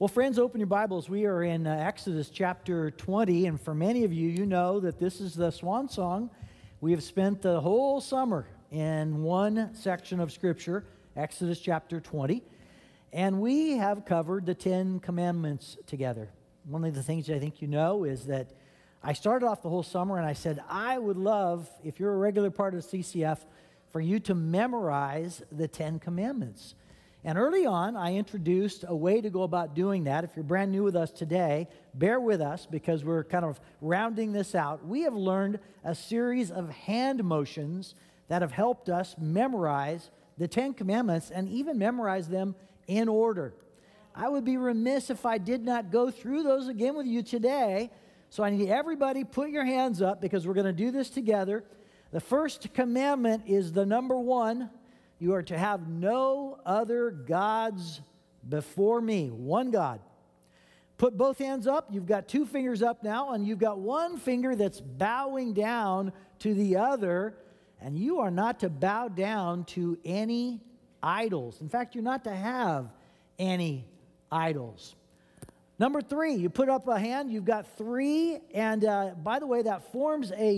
Well, friends, open your Bibles. We are in Exodus chapter 20, and for many of you, you know that this is the swan song. We have spent the whole summer in one section of Scripture, Exodus chapter 20, and we have covered the Ten Commandments together. One of the things I think you know is that I started off the whole summer and I said, I would love, if you're a regular part of CCF, for you to memorize the Ten Commandments. And early on, I introduced a way to go about doing that. If you're brand new with us today, bear with us because we're kind of rounding this out. We have learned a series of hand motions that have helped us memorize the Ten Commandments and even memorize them in order. I would be remiss if I did not go through those again with you today. So I need everybody put your hands up because we're going to do this together. The first commandment is the number one. You are to have no other gods before me. One God. Put both hands up. You've got two fingers up now, and you've got one finger that's bowing down to the other, and you are not to bow down to any idols. In fact, you're not to have any idols. Number three, you put up a hand. You've got three, and by the way, that forms a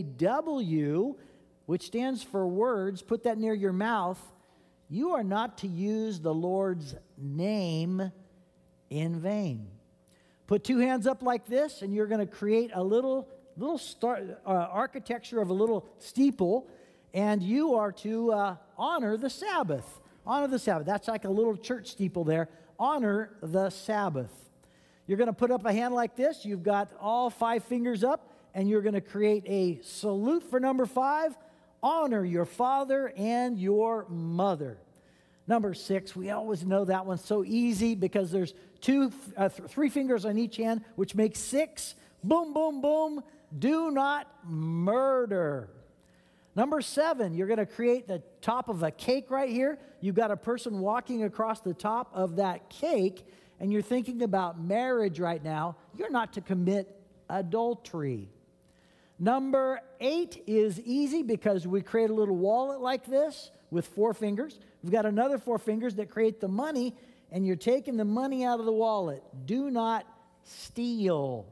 W, which stands for words. Put that near your mouth. You are not to use the Lord's name in vain. Put two hands up like this, and you're going to create a little architecture of a little steeple, and you are to honor the Sabbath. Honor the Sabbath. That's like a little church steeple there. Honor the Sabbath. You're going to put up a hand like this. You've got all five fingers up, and you're going to create a salute for number 5. Honor your father and your mother. Number 6, we always know that one's so easy because there's three fingers on each hand, which makes 6. Boom, boom, boom. Do not murder. Number 7, you're going to create the top of a cake right here. You've got a person walking across the top of that cake, and you're thinking about marriage right now. You're not to commit adultery. Number 8 is easy because we create a little wallet like this with 4 fingers. We've got another 4 fingers that create the money, and you're taking the money out of the wallet. Do not steal.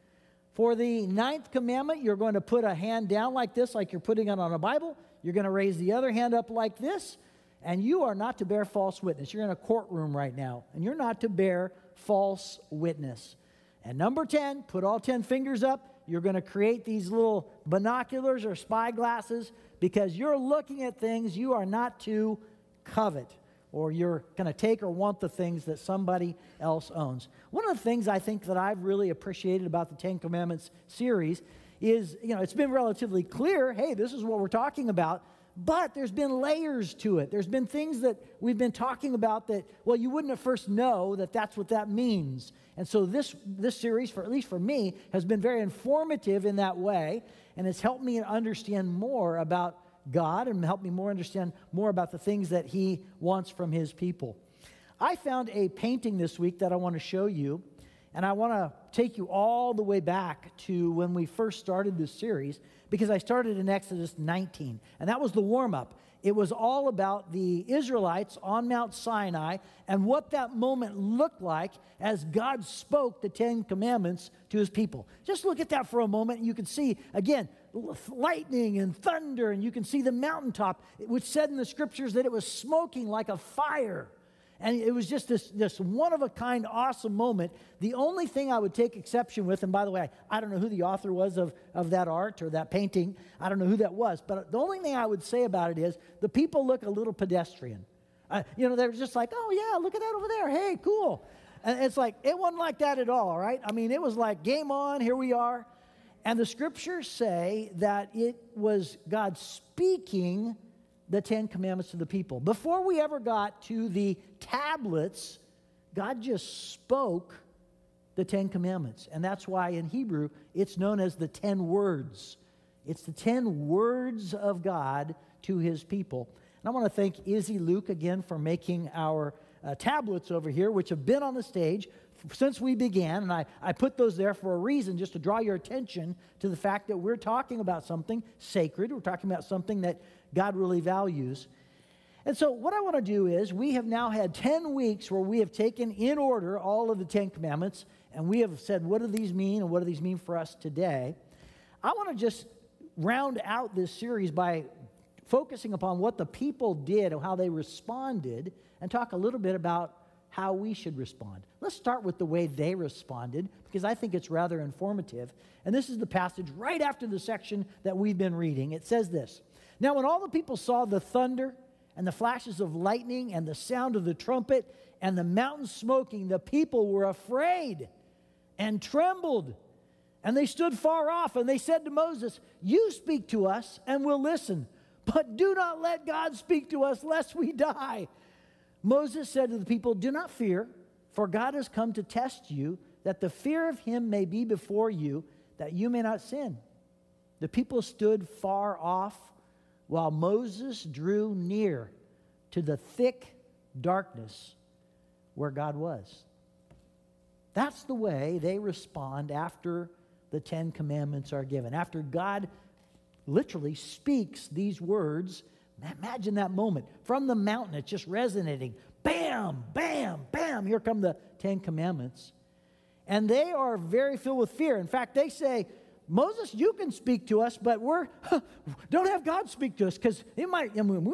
For the 9th commandment, you're going to put a hand down like this, like you're putting it on a Bible. You're going to raise the other hand up like this, and you are not to bear false witness. You're in a courtroom right now, and you're not to bear false witness. And number 10, put all 10 fingers up. You're going to create these little binoculars or spy glasses because you're looking at things you are not to covet, or you're going to take or want the things that somebody else owns. One of the things I think that I've really appreciated about the Ten Commandments series is, it's been relatively clear, hey, this is what we're talking about, but there's been layers to it. There's been things that we've been talking about that, well, you wouldn't at first know that that's what that means. And so this series, at least for me, has been very informative in that way, and it's helped me understand more about God and helped me understand more about the things that He wants from His people. I found a painting this week that I want to show you, and I want to take you all the way back to when we first started this series, because I started in Exodus 19, and that was the warm-up. It was all about the Israelites on Mount Sinai and what that moment looked like as God spoke the Ten Commandments to His people. Just look at that for a moment, and you can see, again, lightning and thunder, and you can see the mountaintop, which said in the Scriptures that it was smoking like a fire. And it was just this one-of-a-kind awesome moment. The only thing I would take exception with, and by the way, I don't know who the author was of that art or that painting. I don't know who that was. But the only thing I would say about it is the people look a little pedestrian. They're just like, oh, yeah, look at that over there. Hey, cool. And it's like, it wasn't like that at all, right? I mean, it was like, game on, here we are. And the Scriptures say that it was God speaking the Ten Commandments to the people. Before we ever got to the tablets, God just spoke the Ten Commandments. And that's why in Hebrew, it's known as the 10 words. It's the 10 words of God to His people. And I want to thank Izzy Luke again for making our tablets over here, which have been on the stage since we began. And I put those there for a reason, just to draw your attention to the fact that we're talking about something sacred. We're talking about something that God really values. And so what I want to do is, we have now had 10 weeks where we have taken in order all of the 10 commandments, and we have said, what do these mean, and what do these mean for us today? I want to just round out this series by focusing upon what the people did and how they responded, and talk a little bit about how we should respond. Let's start with the way they responded, because I think it's rather informative. And this is the passage right after the section that we've been reading. It says this: "Now when all the people saw the thunder and the flashes of lightning and the sound of the trumpet and the mountain smoking, the people were afraid and trembled. And they stood far off, and they said to Moses, 'You speak to us, and we'll listen. But do not let God speak to us, lest we die.' Moses said to the people, 'Do not fear, for God has come to test you, that the fear of him may be before you, that you may not sin.' The people stood far off, while Moses drew near to the thick darkness where God was." That's the way they respond after the 10 commandments are given. After God literally speaks these words, imagine that moment. From the mountain, it's just resonating. Bam, bam, bam, here come the 10 commandments. And they are very filled with fear. In fact, they say, "Moses, you can speak to us, but don't have God speak to us, because we might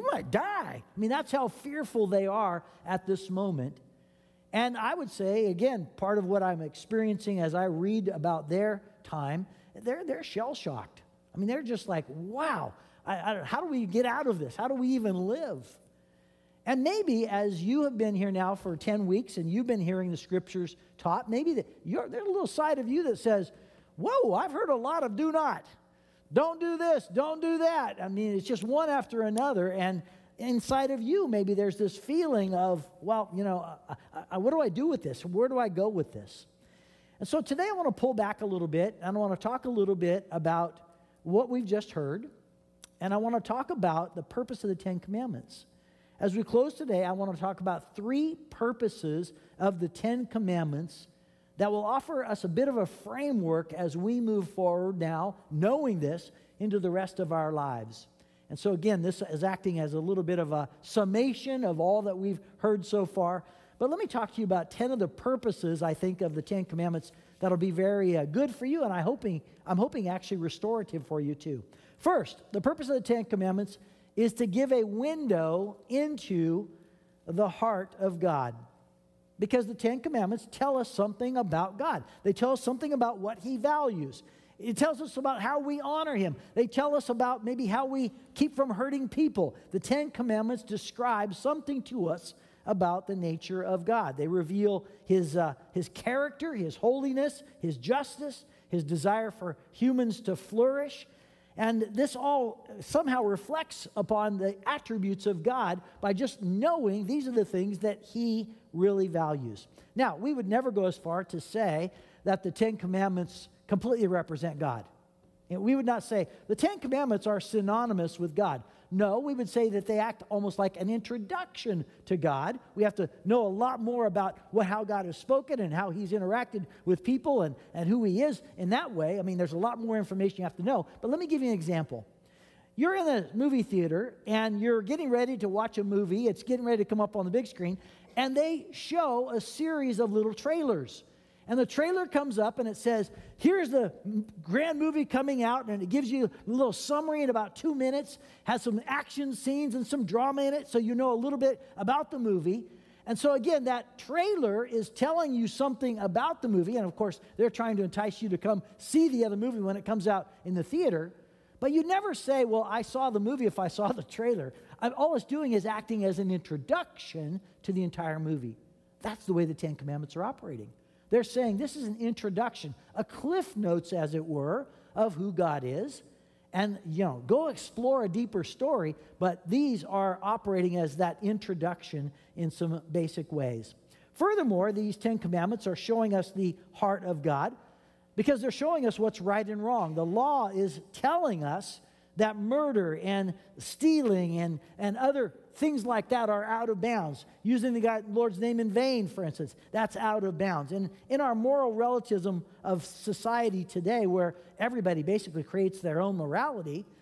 die." I mean, that's how fearful they are at this moment. And I would say, again, part of what I'm experiencing as I read about their time, they're shell-shocked. I mean, they're just like, wow, how do we get out of this? How do we even live? And maybe as you have been here now for 10 weeks and you've been hearing the scriptures taught, maybe there's a little side of you that says, "Whoa, I've heard a lot of do not. Don't do this, don't do that." I mean, it's just one after another. And inside of you, maybe there's this feeling of, well, what do I do with this? Where do I go with this? And so today I want to pull back a little bit, and I want to talk a little bit about what we've just heard, and I want to talk about the purpose of the 10 Commandments. As we close today, I want to talk about 3 purposes of the 10 Commandments that will offer us a bit of a framework as we move forward now, knowing this, into the rest of our lives. And so again, this is acting as a little bit of a summation of all that we've heard so far. But let me talk to you about 10 of the purposes, I think, of the 10 Commandments that'll be very good for you, and I'm hoping actually restorative for you too. First, the purpose of the 10 Commandments is to give a window into the heart of God. Because the 10 Commandments tell us something about God. They tell us something about what he values. It tells us about how we honor him. They tell us about maybe how we keep from hurting people. The 10 Commandments describe something to us about the nature of God. They reveal his character, his holiness, his justice, his desire for humans to flourish. And this all somehow reflects upon the attributes of God by just knowing these are the things that he really values. Now, we would never go as far to say that the 10 Commandments completely represent God. And we would not say the 10 Commandments are synonymous with God. No, we would say that they act almost like an introduction to God. We have to know a lot more about how God has spoken and how he's interacted with people and who he is in that way. I mean, there's a lot more information you have to know. But let me give you an example. You're in a movie theater and you're getting ready to watch a movie. It's getting ready to come up on the big screen. And they show a series of little trailers. And the trailer comes up and it says, here's the grand movie coming out, and it gives you a little summary in about 2 minutes, has some action scenes and some drama in it, so you know a little bit about the movie. And so again, that trailer is telling you something about the movie, and of course, they're trying to entice you to come see the other movie when it comes out in the theater. But you never say, well, I saw the movie if I saw the trailer. All it's doing is acting as an introduction to the entire movie. That's the way the 10 Commandments are operating. They're saying this is an introduction, a cliff notes, as it were, of who God is. And, go explore a deeper story, but these are operating as that introduction in some basic ways. Furthermore, these 10 Commandments are showing us the heart of God because they're showing us what's right and wrong. The law is telling us that murder and stealing and other things like that are out of bounds. Using the Lord's name in vain, for instance, that's out of bounds. And in our moral relativism of society today, where everybody basically creates their own morality,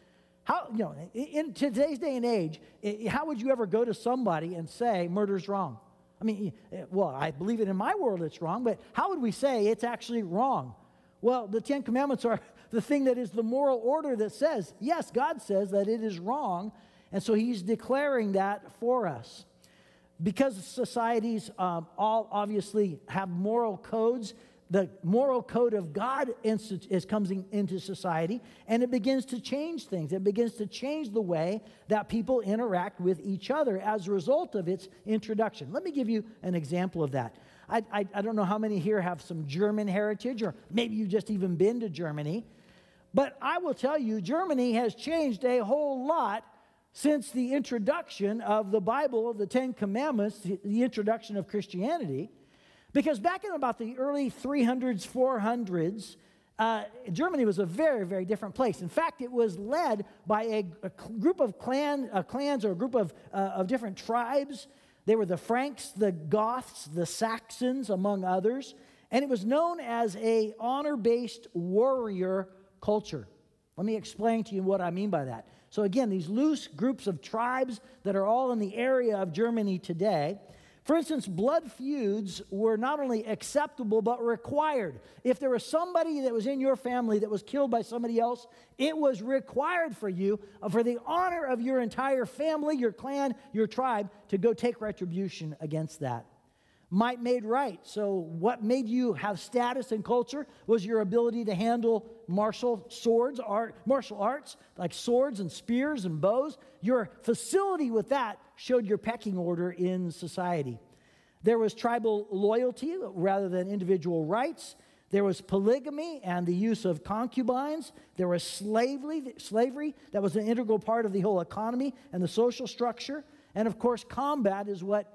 How, in today's day and age, how would you ever go to somebody and say murder's wrong? I mean, well, I believe it in my world it's wrong, but how would we say it's actually wrong? Well, the Ten Commandments are the thing that is the moral order that says, yes, God says that it is wrong, and so he's declaring that for us. Because societies all obviously have moral codes, the moral code of God is coming into society, and it begins to change things. It begins to change the way that people interact with each other as a result of its introduction. Let me give you an example of that. I don't know how many here have some German heritage, or maybe you've just even been to Germany, but I will tell you, Germany has changed a whole lot since the introduction of the Bible, the Ten Commandments, the introduction of Christianity. Because back in about the early 300s, 400s, Germany was a very, very different place. In fact, it was led by a group of clans or a group of different tribes. They were the Franks, the Goths, the Saxons, among others. And it was known as a honor-based warrior culture. Let me explain to you what I mean by that. So again, these loose groups of tribes that are all in the area of Germany today. For instance, blood feuds were not only acceptable, but required. If there was somebody that was in your family that was killed by somebody else, it was required for you, for the honor of your entire family, your clan, your tribe, to go take retribution against that. Might made right. So what made you have status and culture was your ability to handle martial arts, like swords and spears and bows. Your facility with that showed your pecking order in society. There was tribal loyalty rather than individual rights. There was polygamy and the use of concubines. There was slavery that was an integral part of the whole economy and the social structure. And of course, combat is what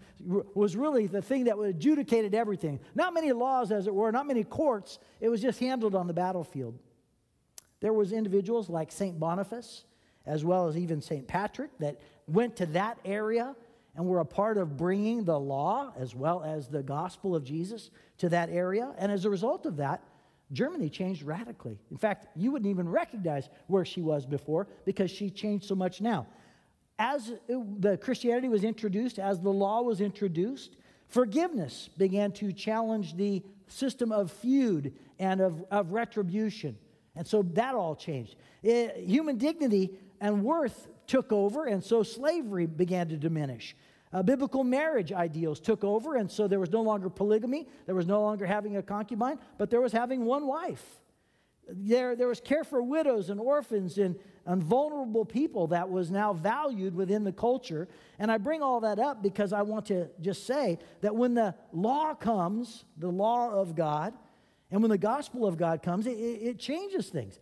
was really the thing that adjudicated everything. Not many laws, as it were, not many courts. It was just handled on the battlefield. There was individuals like St. Boniface, as well as even St. Patrick, that went to that area and were a part of bringing the law as well as the gospel of Jesus to that area. And as a result of that, Germany changed radically. In fact, you wouldn't even recognize where she was before because she changed so much now. As the Christianity was introduced, as the law was introduced, forgiveness began to challenge the system of feud and of retribution. And so that all changed. Human dignity and worth took over, and so slavery began to diminish. Biblical marriage ideals took over, and so there was no longer polygamy. There was no longer having a concubine, but there was having one wife. There was care for widows and orphans and vulnerable people that was now valued within the culture. And I bring all that up because I want to just say that when the law comes, the law of God, and when the gospel of God comes, it changes things.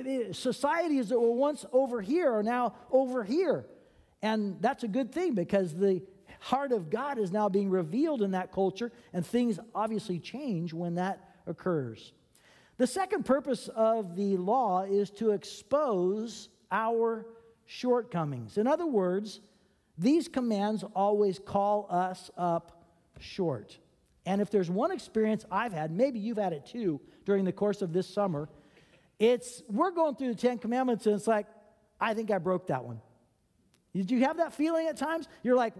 Societies that were once over here are now over here. And that's a good thing because the heart of God is now being revealed in that culture, and things obviously change when that occurs. The second purpose of the law is to expose our shortcomings. In other words, these commands always call us up short. And if there's one experience I've had, maybe you've had it too during the course of this summer, we're going through the Ten Commandments and it's like, I think I broke that one. Did you have that feeling at times? You're like,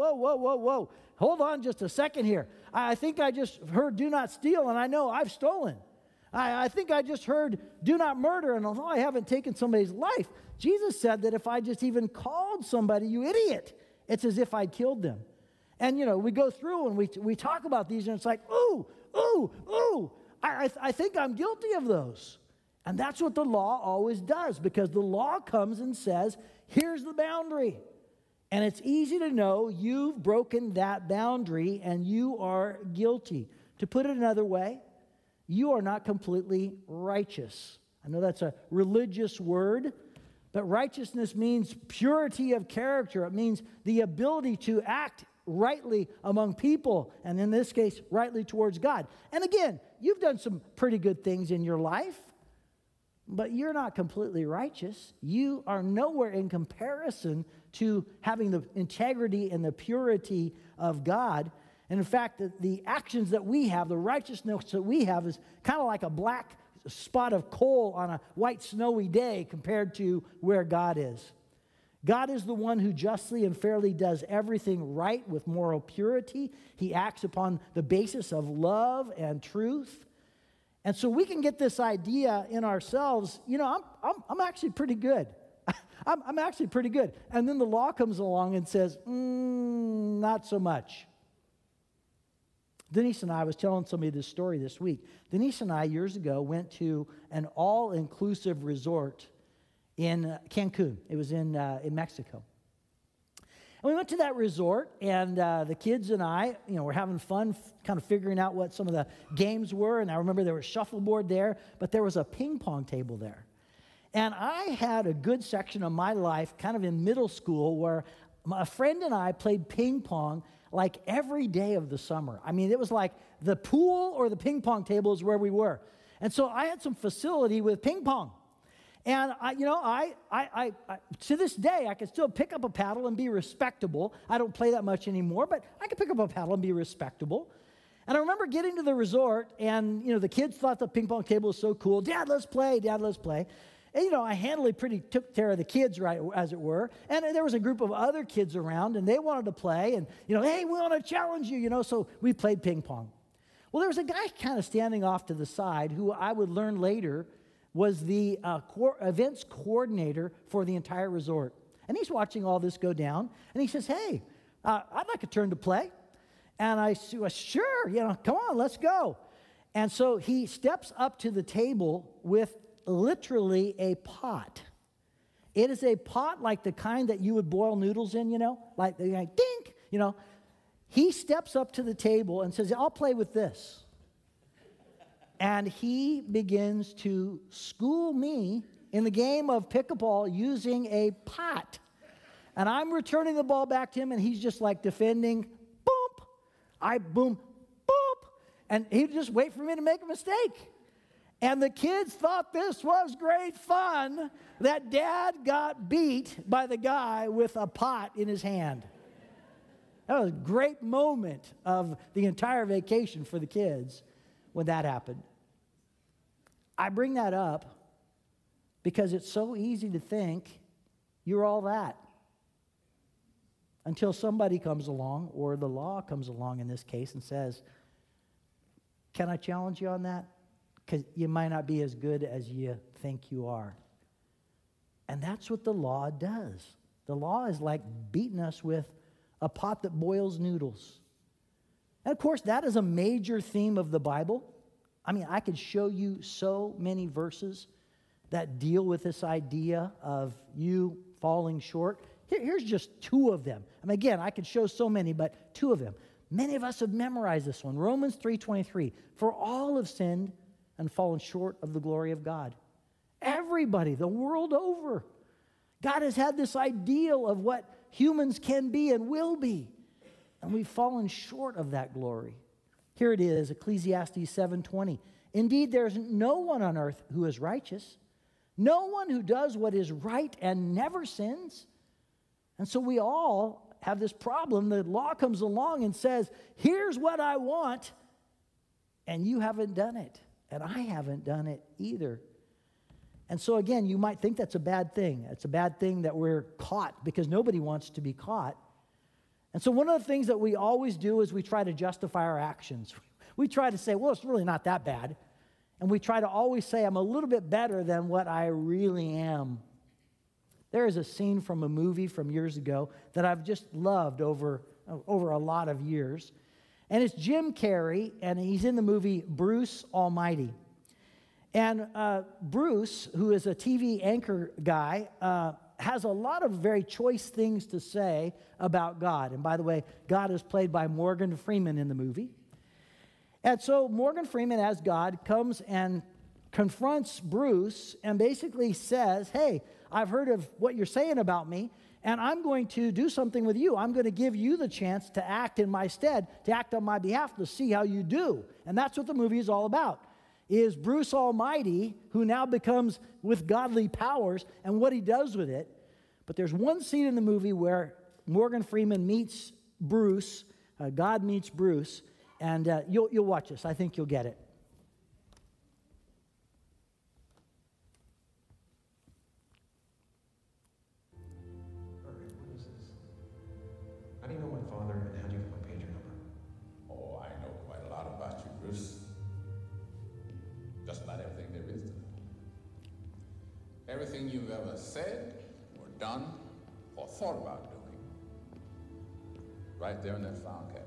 whoa. Hold on just a second here. I think I just heard do not steal and I know I've stolen. I think I just heard do not murder, and although I haven't taken somebody's life, Jesus said that if I just even called somebody, you idiot, it's as if I'd killed them. And, we go through and we talk about these, and it's like, ooh, I think I'm guilty of those. And that's what the law always does, because the law comes and says, here's the boundary. And it's easy to know you've broken that boundary and you are guilty. To put it another way, you are not completely righteous. I know that's a religious word, but righteousness means purity of character. It means the ability to act rightly among people, and in this case, rightly towards God. And again, you've done some pretty good things in your life, but you're not completely righteous. You are nowhere in comparison to having the integrity and the purity of God. And in fact, the actions that we have, the righteousness that we have is kind of like a black spot of coal on a white snowy day compared to where God is. God is the one who justly and fairly does everything right with moral purity. He acts upon the basis of love and truth. And so we can get this idea in ourselves, I'm actually pretty good. I'm actually pretty good. And then the law comes along and says, not so much. Denise and I was telling somebody this story this week. Denise and I, years ago, went to an all-inclusive resort in Cancun. It was in Mexico. And we went to that resort, and the kids and I, were having fun kind of figuring out what some of the games were. And I remember there was shuffleboard there, but there was a ping pong table there. And I had a good section of my life kind of in middle school where a friend and I played ping pong like every day of the summer. I mean, it was like the pool or the ping pong table is where we were. And so I had some facility with ping pong. And, I to this day, I can still pick up a paddle and be respectable. I don't play that much anymore, but I can pick up a paddle and be respectable. And I remember getting to the resort, and, the kids thought the ping pong table was so cool. Dad, let's play. Dad, let's play. And, I handily took care of the kids, right, as it were. And there was a group of other kids around, and they wanted to play. And, hey, we want to challenge you, so we played ping pong. Well, there was a guy kind of standing off to the side who I would learn later was the events coordinator for the entire resort. And he's watching all this go down, and he says, hey, I'd like a turn to play. And I said, sure, come on, let's go. And so he steps up to the table with literally a pot. It is a pot like the kind that you would boil noodles in, like dink, He steps up to the table and says, I'll play with this. And he begins to school me in the game of pickleball using a pot. And I'm returning the ball back to him, and he's just like defending, boom, boom, boom. And he'd just wait for me to make a mistake. And the kids thought this was great fun, that Dad got beat by the guy with a pot in his hand. That was a great moment of the entire vacation for the kids when that happened. I bring that up because it's so easy to think you're all that until somebody comes along, or the law comes along in this case, and says, can I challenge you on that? Because you might not be as good as you think you are. And that's what the law does. The law is like beating us with a pot that boils noodles. And of course, that is a major theme of the Bible. I mean, I could show you so many verses that deal with this idea of you falling short. Here's just two of them. I mean, again, I could show so many, but two of them. Many of us have memorized this one. Romans 3:23. For all have sinned and fallen short of the glory of God. Everybody, the world over. God has had this ideal of what humans can be and will be. And we've fallen short of that glory. Here it is, Ecclesiastes 7:20. Indeed, there is no one on earth who is righteous. No one who does what is right and never sins. And so we all have this problem. The law comes along and says, here's what I want, and you haven't done it. And I haven't done it either. And so again, you might think that's a bad thing. It's a bad thing that we're caught, because nobody wants to be caught. And so one of the things that we always do is we try to justify our actions. We try to say, well, it's really not that bad. And we try to always say, I'm a little bit better than what I really am. There is a scene from a movie from years ago that I've just loved over a lot of years. And it's Jim Carrey, and he's in the movie Bruce Almighty. And Bruce, who is a TV anchor guy, has a lot of very choice things to say about God. And by the way, God is played by Morgan Freeman in the movie. And so Morgan Freeman, as God, comes and confronts Bruce and basically says, hey, I've heard of what you're saying about me, and I'm going to do something with you. I'm going to give you the chance to act in my stead, to act on my behalf, to see how you do. And that's what the movie is all about, is Bruce Almighty, who now becomes with godly powers, and what he does with it. But there's one scene in the movie where Morgan Freeman meets Bruce, God meets Bruce, and you'll watch this. I think you'll get it. Everything you've ever said or done or thought about doing, right there in that file cabinet.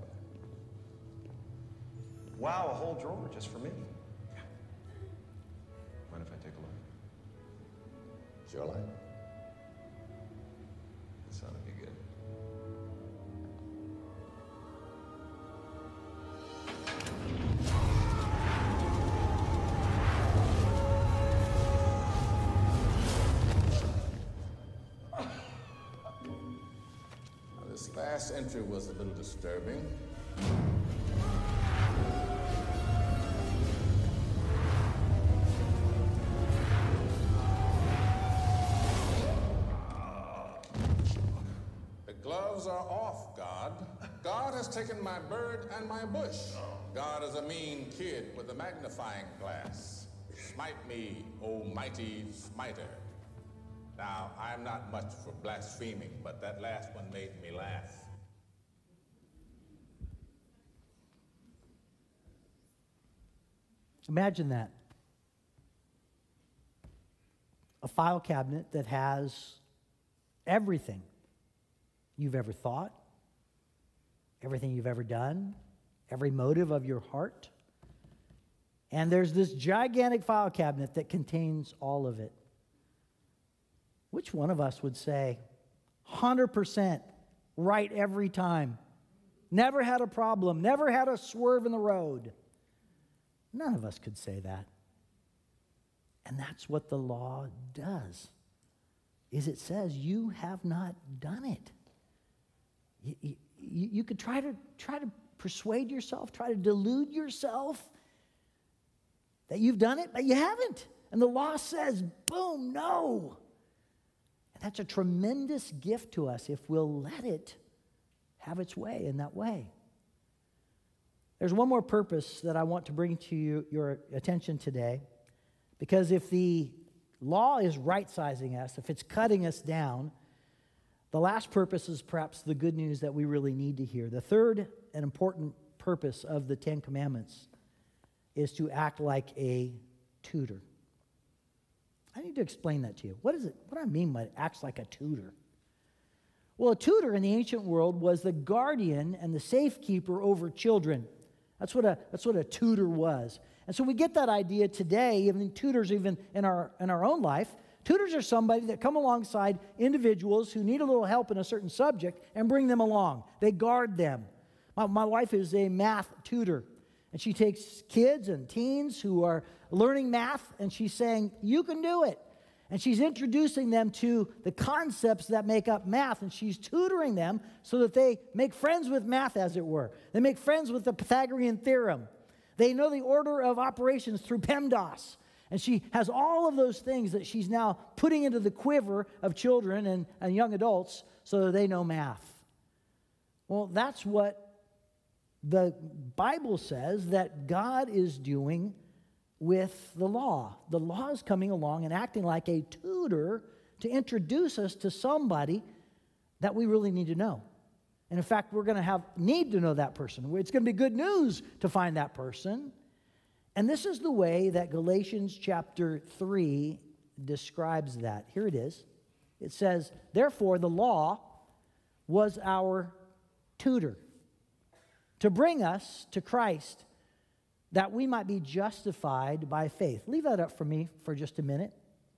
Wow, a whole drawer just for me. Mind if I take a look? Sure like. This ought to be good. This last entry was a little disturbing. The gloves are off, God. God has taken my bird and my bush. God is a mean kid with a magnifying glass. Smite me, O mighty smiter. Now, I'm not much for blaspheming, but that last one made me laugh. Imagine that. A file cabinet that has everything you've ever thought, everything you've ever done, every motive of your heart. And there's this gigantic file cabinet that contains all of it. Which one of us would say 100% right every time? Never had a problem, never had a swerve in the road. None of us could say that. And that's what the law does. Is it says you have not done it. You could try to persuade yourself, try to delude yourself that you've done it, but you haven't. And the law says, boom, no. And that's a tremendous gift to us if we'll let it have its way in that way. There's one more purpose that I want to bring to your attention today, because if the law is right-sizing us, if it's cutting us down, the last purpose is perhaps the good news that we really need to hear. The third and important purpose of the Ten Commandments is to act like a tutor. I need to explain that to you. What do I mean by it acts like a tutor? Well, a tutor in the ancient world was the guardian and the safekeeper over children. That's what a tutor was. And so we get that idea today, even tutors even in our own life. Tutors are somebody that come alongside individuals who need a little help in a certain subject and bring them along. They guard them. My wife is a math tutor, and she takes kids and teens who are learning math, and she's saying, you can do it. And she's introducing them to the concepts that make up math, and she's tutoring them so that they make friends with math, as it were. They make friends with the Pythagorean theorem. They know the order of operations through PEMDAS. And she has all of those things that she's now putting into the quiver of children and young adults so that they know math. Well, that's what the Bible says that God is doing with the law. The law is coming along and acting like a tutor to introduce us to somebody that we really need to know. And in fact, we're going to need to know that person. It's going to be good news to find that person. And this is the way that Galatians chapter 3 describes that. Here it is. It says, therefore, the law was our tutor to bring us to Christ, that we might be justified by faith. Leave that up for me for just a minute.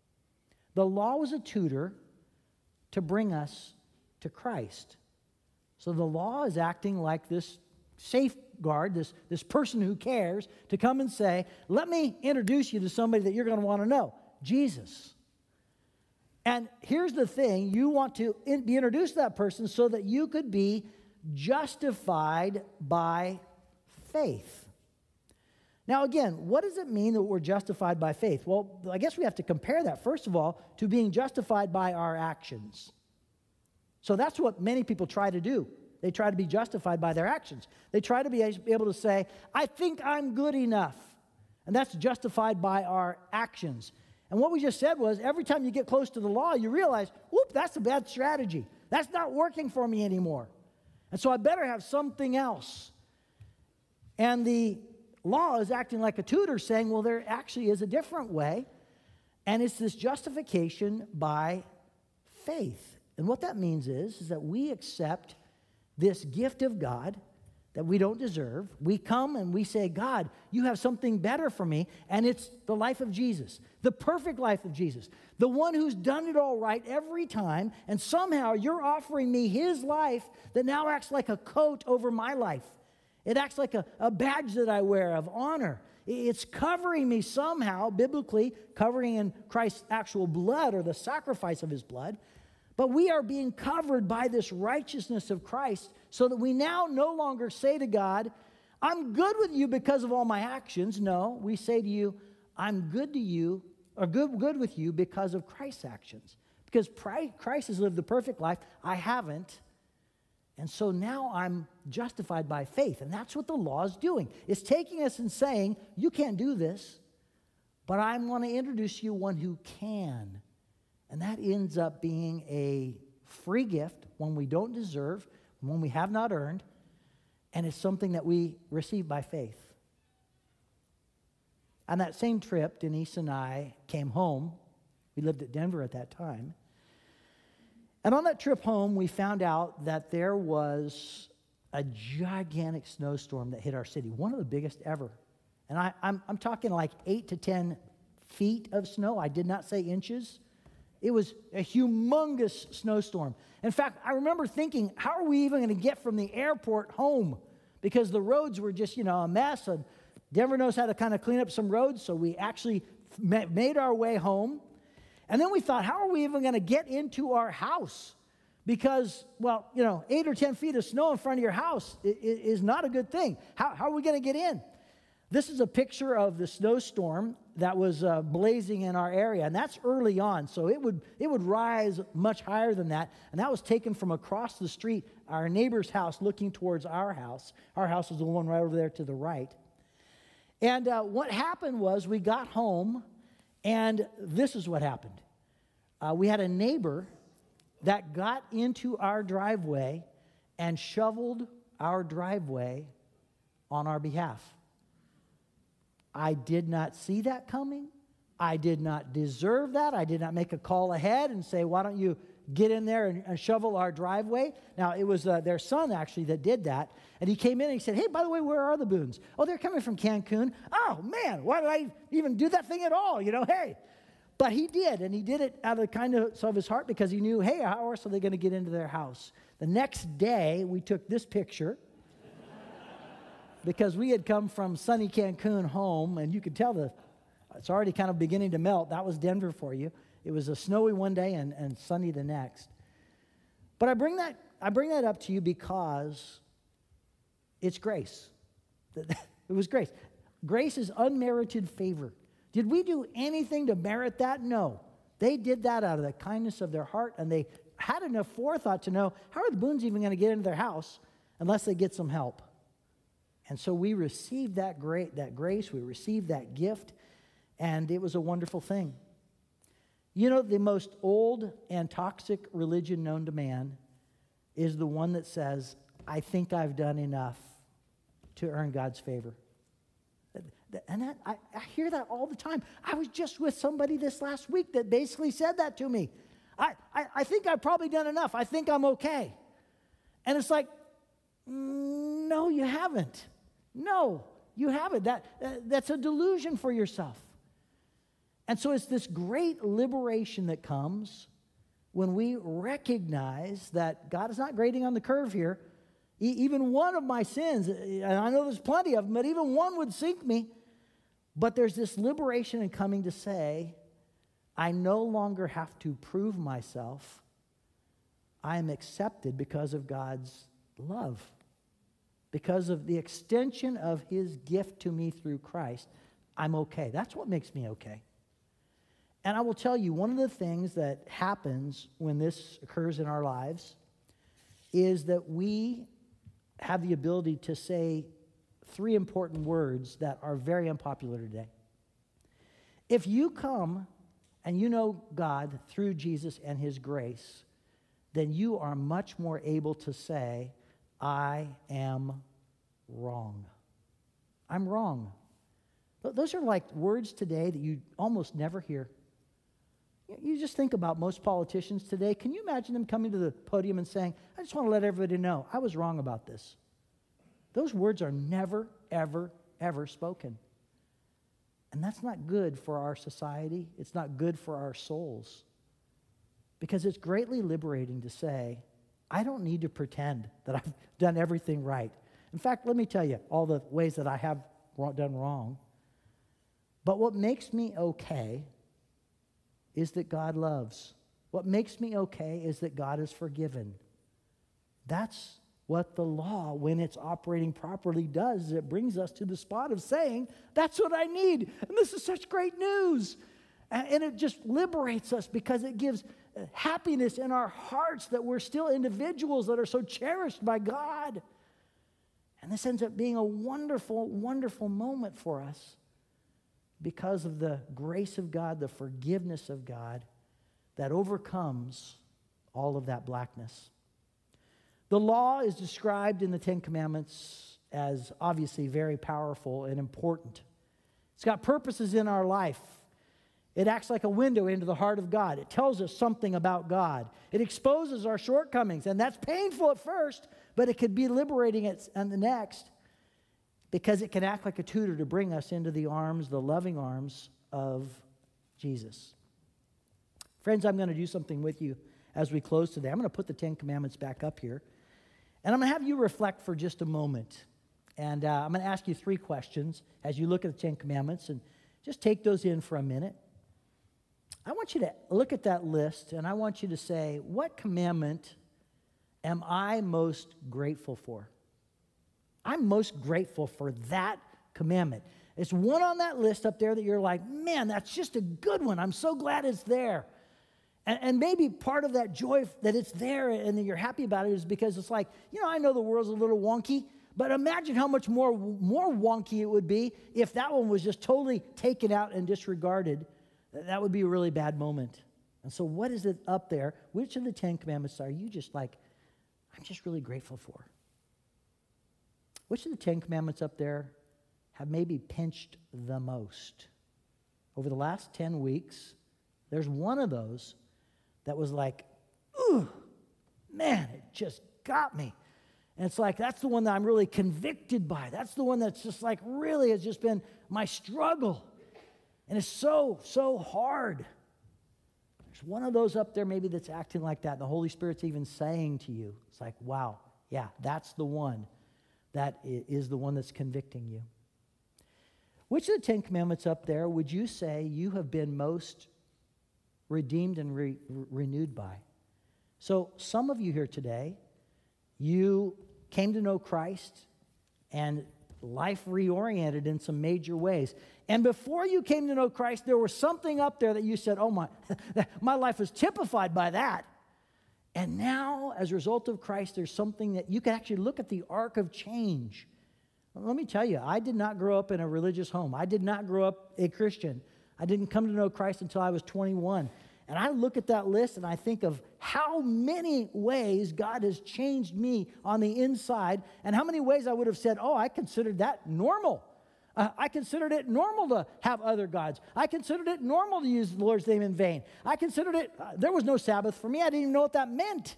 The law was a tutor to bring us to Christ. So the law is acting like this safeguard, this person who cares, to come and say, let me introduce you to somebody that you're going to want to know, Jesus. And here's the thing, you want to be introduced to that person so that you could be justified by faith. Now again, what does it mean that we're justified by faith? Well, I guess we have to compare that, first of all, to being justified by our actions. So that's what many people try to do. They try to be justified by their actions. They try to be able to say, I think I'm good enough. And that's justified by our actions. And what we just said was, every time you get close to the law, you realize, whoop, that's a bad strategy. That's not working for me anymore. And so I better have something else. And the law is acting like a tutor saying, well, there actually is a different way. And it's this justification by faith. And what that means is that we accept this gift of God that we don't deserve. We come and we say, God, you have something better for me, and it's the life of Jesus, the perfect life of Jesus, the one who's done it all right every time, and somehow you're offering me his life that now acts like a coat over my life. It acts like a badge that I wear of honor. It's covering me somehow, biblically, covering in Christ's actual blood or the sacrifice of his blood. But we are being covered by this righteousness of Christ so that we now no longer say to God, I'm good with you because of all my actions. No, we say to you, I'm good to you, or good with you because of Christ's actions. Because Christ has lived the perfect life. I haven't. And so now I'm justified by faith. And that's what the law is doing. It's taking us and saying, you can't do this, but I want to introduce you one who can. And that ends up being a free gift, one we don't deserve, one we have not earned, and it's something that we receive by faith. On that same trip, Denise and I came home. We lived at Denver at that time. And on that trip home, we found out that there was a gigantic snowstorm that hit our city, one of the biggest ever. And I'm talking like 8 to 10 feet of snow. I did not say inches. It was a humongous snowstorm. In fact, I remember thinking, how are we even going to get from the airport home? Because the roads were just, a mess. And Denver knows how to kind of clean up some roads, so we actually made our way home. And then we thought, how are we even going to get into our house? Because, 8 or 10 feet of snow in front of your house is not a good thing. How are we going to get in? This is a picture of the snowstorm that was blazing in our area, and that's early on, so it would rise much higher than that, and that was taken from across the street, our neighbor's house looking towards our house. Our house is the one right over there to the right. And what happened was we got home, and this is what happened. We had a neighbor that got into our driveway and shoveled our driveway on our behalf. I did not see that coming. I did not deserve that. I did not make a call ahead and say, why don't you get in there and shovel our driveway? Now, it was their son, actually, that did that. And he came in and he said, hey, by the way, where are the Boones? Oh, they're coming from Cancun. Oh, man, why did I even do that thing at all? Hey. But he did, and he did it out of the kindness of his heart because he knew, hey, how else are they going to get into their house? The next day, we took this picture because we had come from sunny Cancun home, and you could tell it's already kind of beginning to melt. That was Denver for you. It was a snowy one day and sunny the next. But I bring that up to you because it's grace. It was grace. Grace is unmerited favor. Did we do anything to merit that? No. They did that out of the kindness of their heart, and they had enough forethought to know, how are the Boones even going to get into their house unless they get some help? And so we received that grace, we received that gift, and it was a wonderful thing. The most old and toxic religion known to man is the one that says, I think I've done enough to earn God's favor. And I hear that all the time. I was just with somebody this last week that basically said that to me. I think I've probably done enough. I think I'm okay. And it's like, no, you haven't. No, you haven't. That's a delusion for yourself. And so it's this great liberation that comes when we recognize that God is not grading on the curve here. Even one of my sins, and I know there's plenty of them, but even one would sink me. But there's this liberation in coming to say, I no longer have to prove myself. I am accepted because of God's love. Because of the extension of his gift to me through Christ, I'm okay. That's what makes me okay. And I will tell you, one of the things that happens when this occurs in our lives is that we have the ability to say 3 important words that are very unpopular today. If you come and you know God through Jesus and his grace, then you are much more able to say, I am wrong. I'm wrong. Those are like words today that you almost never hear. You just think about most politicians today. Can you imagine them coming to the podium and saying, I just want to let everybody know I was wrong about this? Those words are never, ever, ever spoken. And that's not good for our society. It's not good for our souls. Because it's greatly liberating to say, I don't need to pretend that I've done everything right. In fact, let me tell you all the ways that I have done wrong. But what makes me okay is that God loves. What makes me okay is that God is forgiven. That's what the law, when it's operating properly, does. It brings us to the spot of saying, that's what I need. And this is such great news. And it just liberates us because it gives happiness in our hearts that we're still individuals that are so cherished by God. And this ends up being a wonderful, wonderful moment for us because of the grace of God, the forgiveness of God that overcomes all of that blackness. The law is described in the Ten Commandments as obviously very powerful and important. It's got purposes in our life. It acts like a window into the heart of God. It tells us something about God. It exposes our shortcomings, and that's painful at first, but it could be liberating at the next because it can act like a tutor to bring us into the arms, the loving arms of Jesus. Friends, I'm going to do something with you as we close today. I'm going to put the Ten Commandments back up here, and I'm going to have you reflect for just a moment. And I'm going to ask you 3 questions as you look at the Ten Commandments, and just take those in for a minute. I want you to look at that list, and I want you to say, what commandment am I most grateful for? I'm most grateful for that commandment. It's one on that list up there that you're like, man, that's just a good one. I'm so glad it's there. And maybe part of that joy that it's there and that you're happy about it is because it's like, I know the world's a little wonky, but imagine how much more wonky it would be if that one was just totally taken out and disregarded. That would be a really bad moment. And so what is it up there? Which of the 10 Commandments are you just like, I'm just really grateful for? Which of the 10 Commandments up there have maybe pinched the most? Over the last 10 weeks, there's one of those that was like, ooh, man, it just got me. And it's like, that's the one that I'm really convicted by. That's the one that's just like really has just been my struggle. And it's so, so hard. There's one of those up there maybe that's acting like that. The Holy Spirit's even saying to you, it's like, wow, yeah, that's the one. That is the one that's convicting you. Which of the 10 Commandments up there would you say you have been most redeemed and renewed by? So some of you here today, you came to know Christ and life reoriented in some major ways. And before you came to know Christ, there was something up there that you said, oh my life was typified by that. And now, as a result of Christ, there's something that you can actually look at the arc of change. Well, let me tell you, I did not grow up in a religious home. I did not grow up a Christian. I didn't come to know Christ until I was 21. And I look at that list and I think of how many ways God has changed me on the inside and how many ways I would have said, oh, I considered that normal. I considered it normal to have other gods. I considered it normal to use the Lord's name in vain. I considered it, there was no Sabbath for me. I didn't even know what that meant.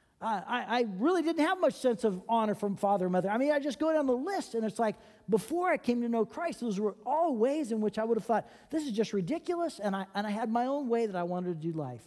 I really didn't have much sense of honor from father and mother. I mean, I just go down the list and it's like, before I came to know Christ, those were all ways in which I would have thought, this is just ridiculous, and I had my own way that I wanted to do life.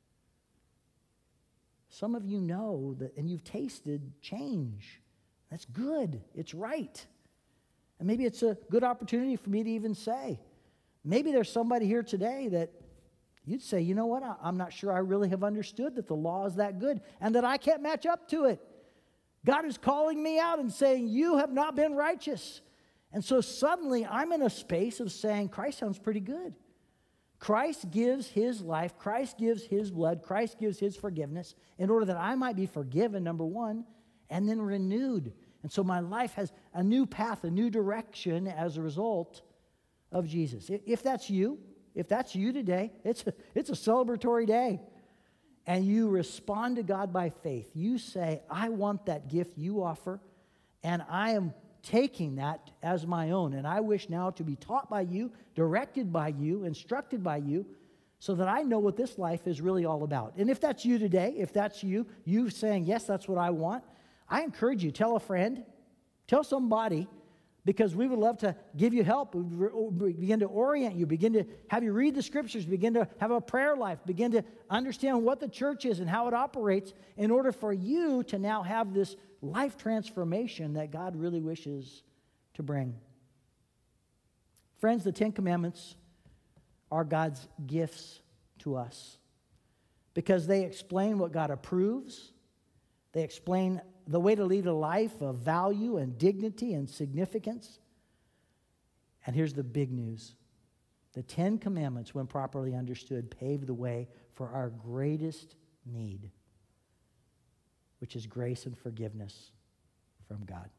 Some of you know that, and you've tasted change. That's good. It's right. And maybe it's a good opportunity for me to even say, maybe there's somebody here today that you'd say, you know what, I'm not sure I really have understood that the law is that good and that I can't match up to it. God is calling me out and saying, you have not been righteous. And so suddenly I'm in a space of saying, Christ sounds pretty good. Christ gives his life, Christ gives his blood, Christ gives his forgiveness in order that I might be forgiven, number one, and then renewed. And so my life has a new path, a new direction as a result of Jesus. If that's you today, it's a celebratory day. And you respond to God by faith. You say, I want that gift you offer, and I am taking that as my own. And I wish now to be taught by you, directed by you, instructed by you, so that I know what this life is really all about. And if that's you today, if that's you saying, yes, that's what I want, I encourage you, tell a friend, tell somebody, because we would love to give you help. We begin to orient you, begin to have you read the scriptures, begin to have a prayer life, begin to understand what the church is and how it operates in order for you to now have this life transformation that God really wishes to bring. Friends, the Ten Commandments are God's gifts to us because they explain what God approves. They explain the way to lead a life of value and dignity and significance. And here's the big news. The Ten Commandments, when properly understood, pave the way for our greatest need, which is grace and forgiveness from God.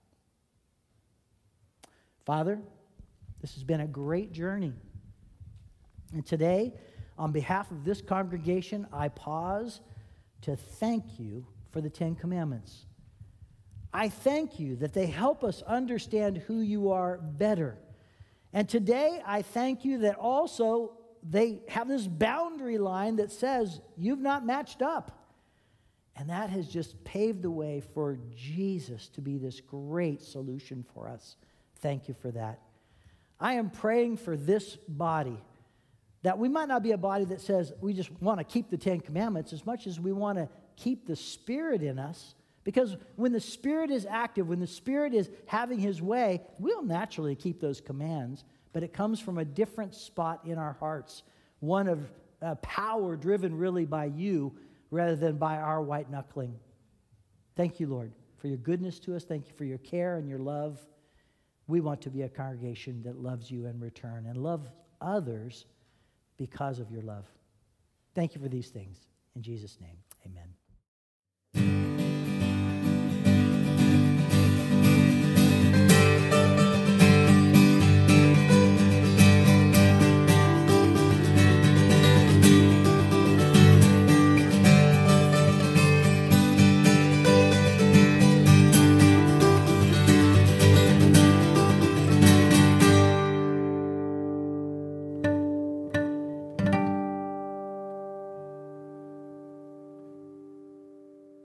Father, this has been a great journey. And today, on behalf of this congregation, I pause to thank you for the Ten Commandments. I thank you that they help us understand who you are better. And today, I thank you that also they have this boundary line that says you've not matched up. And that has just paved the way for Jesus to be this great solution for us. Thank you for that. I am praying for this body, that we might not be a body that says we just want to keep the Ten Commandments as much as we want to keep the Spirit in us. Because when the Spirit is active, when the Spirit is having His way, we'll naturally keep those commands. But it comes from a different spot in our hearts, one of power driven really by you rather than by our white knuckling. Thank you, Lord, for your goodness to us. Thank you for your care and your love. We want to be a congregation that loves you in return and love others because of your love. Thank you for these things. In Jesus' name, amen.